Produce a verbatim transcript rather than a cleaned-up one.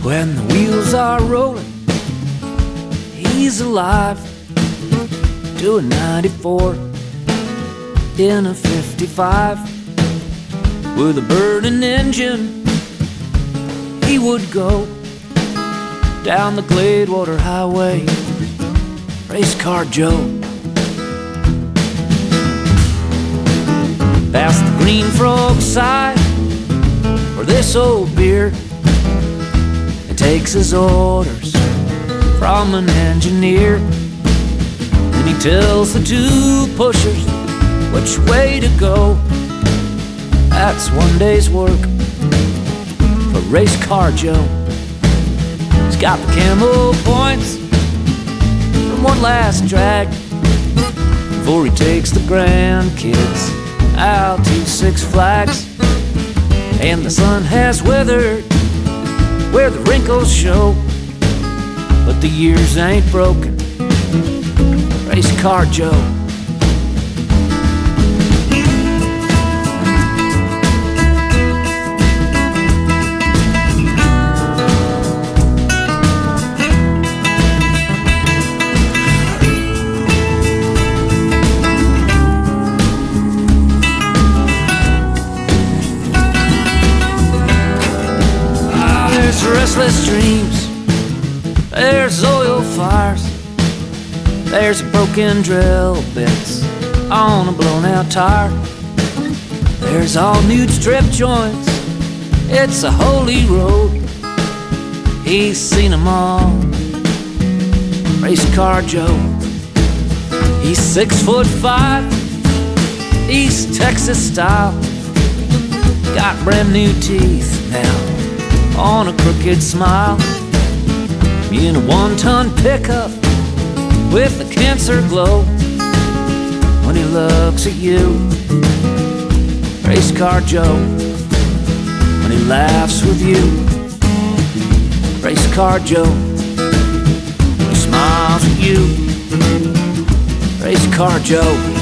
When the wheels are rolling, he's alive, doing ninety-four in a fifty-five. With a burning engine, he would go down the Gladewater Highway, Race Car Joe. Past the Green Frog side, where this old beer he takes his orders from an engineer. And he tells the two pushers which way to go. That's one day's work for Race Car Joe. He's got the camo points from one last drag before he takes the grandkids out to Six Flags. And the sun has weathered where the wrinkles show, but the years ain't broken. Race Car Joe. Restless dreams, there's oil fires, there's broken drill bits on a blown out tire, there's all nude strip joints, it's a holy road, he's seen them all. Race Car Joe, he's six foot five, East Texas style, got brand new teeth now on a crooked smile, in a one-ton pickup with a cancer glow. When he looks at you, Race Car Joe. When he laughs with you, Race Car Joe. When he smiles at you, Race Car Joe.